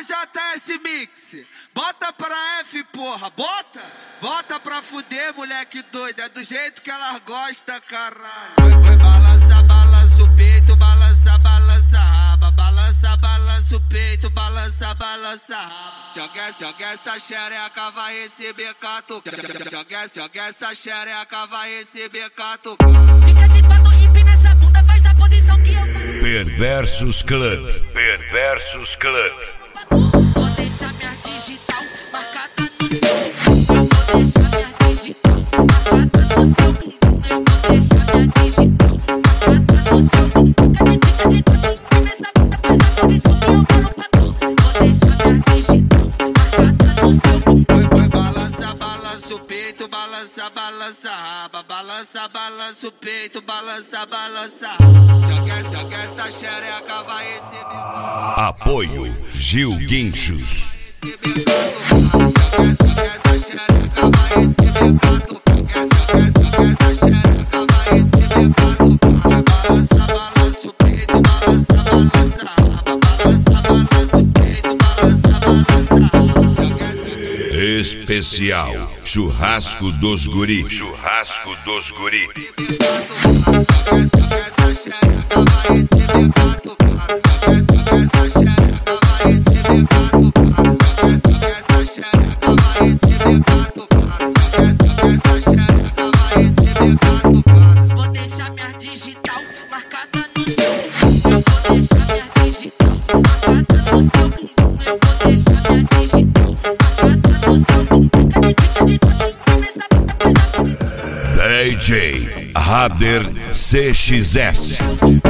JS Mix, bota pra F, porra, bota! Bota pra fuder, moleque doido, é do jeito que ela gosta, caralho. Vai, balança, balança o peito, balança, balança a raba, balança, balança o peito, balança, balança a raba. Joga essa xereca, vai receber catucada. Joga essa xereca, vai receber catucada. Fica de quatro, empina essa bunda, faz a posição que eu faço. Perversos Club. Perversos Club. Vou deixar minha digital marcada no seu. Vou deixar minha digital marcada no seu. Vou deixar minha digital marcada no seu. Fica de quatro, nessa bunda, faz a posição que eu falo pra tu. Vou deixar minha digital marcada no seu. Vai, balança, balança o peito, balança, balança a raba, balança, balança o peito, balança, balança a raba. Joga essa xereca, vai receber. Apoio Gil Guinchos. Especial Churrasco dos Guri. Churrasco dos Guri. Vou deixar minha digital marcada no seu. Vou deixar minha digital marcada no seu. Vou deixar minha digital marcada no seu. Fica de quatro, nessa bunda, faz a posição. DJ Rader CXS.